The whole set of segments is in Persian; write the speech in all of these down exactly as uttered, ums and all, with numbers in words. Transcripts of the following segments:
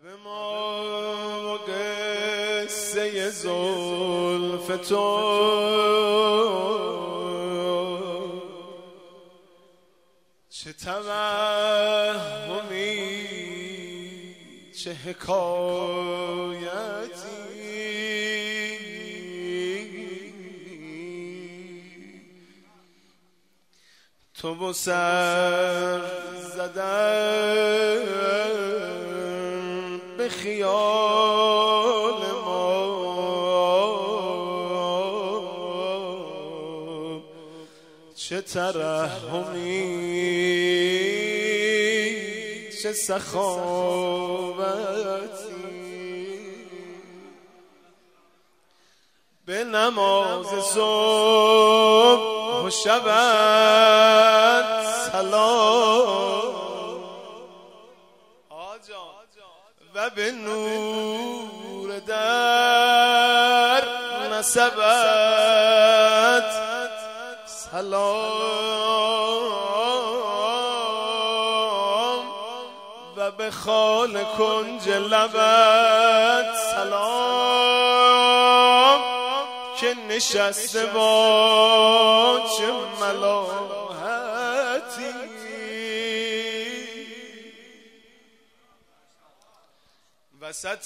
لب ما قصه زلف تو چه توهمی چه حکایتی تو با سر زدن به خیال ما چه ترحمی چه سخاوتی به نماز صبح و شبت سلام و به نور در نسبت سلام و به خال کنج لبت سلام که نشسته با چه ملاحتی وسط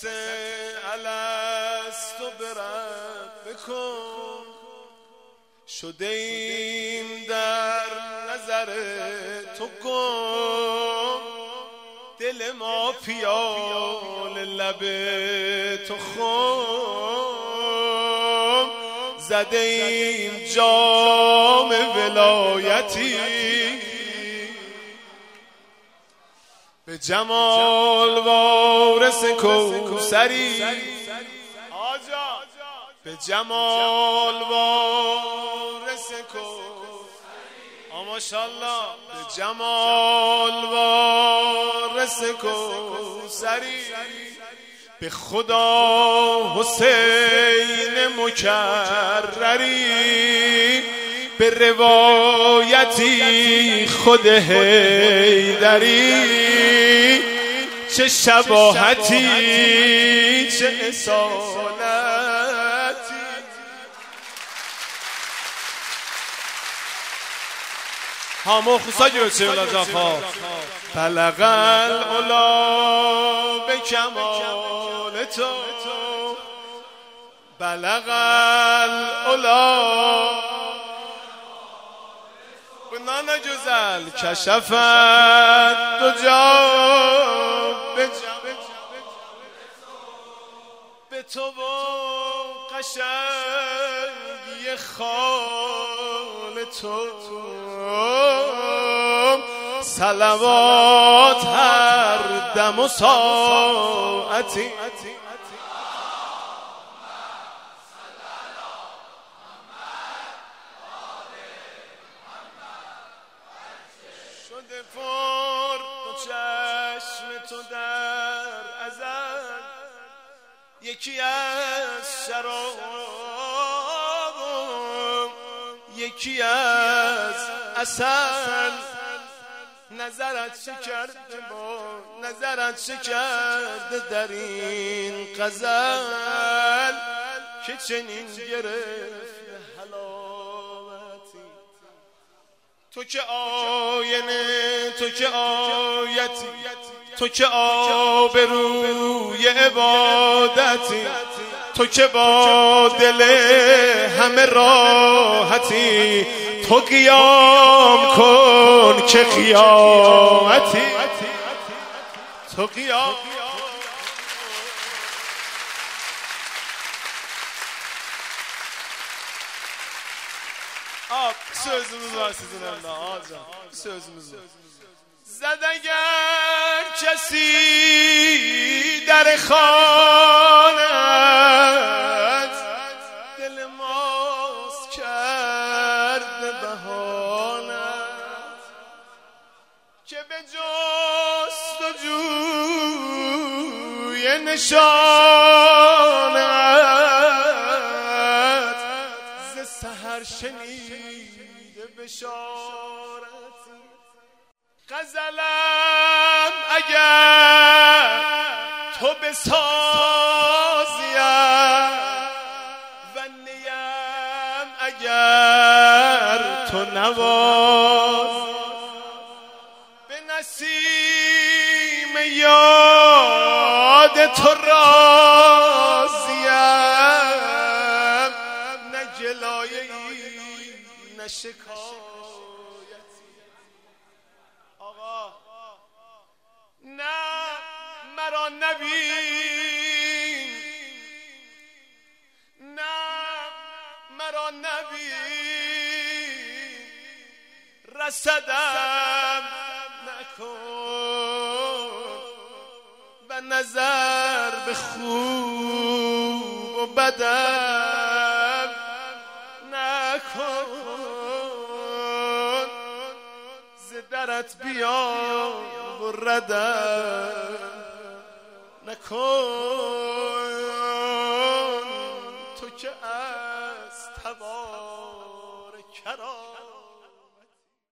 الستو برد بکن شده ایم در نظر تو کن دل ما پیال لب تو خم زده ایم جام ولایتی به جمال وارث کوثری به جمال وارث کوثری ماشاءالله به جمال وارث کوثری به خدا حسین مکرری به روایتی خود حیدری چه شباهتی چه اصالتی همو خصاجی بچه اولا جافا بلغ العلا به کمال تو بلغ العلا نانا جزل کشفت دو جا به تو و قشنگی خال تو صلوات هر دم و ساعتی شده پر تو چشم تو در ازل یکی از شراب یکی از عسل نظرت چه کرده با نظرت چه کرده در این غزل که چنین گرفت حلاوتی تو که آینه تو که آیتی تو که آبروی عبادتی تو که با دل همه راحتی تو قیام کن که قیامتی تو قیام آب sözümüz var sizin önünde ağacan sözümüz var زد اگر کسی در خانت دل ماست کرده بهانت که به جستجوی نشانت ز سحر شنیده بشارتی غزلم اگر تو بسازیم و نیم اگر تو نواز به نسیم یاد تو راضیم نه جلایه‌ای نه شکایتی آقا نه مرا نبین نه مرا نبین رسدم نکن و نظر به خوب و بدم نکن ز درت بیام و ردم نکن تو که از تبار کرام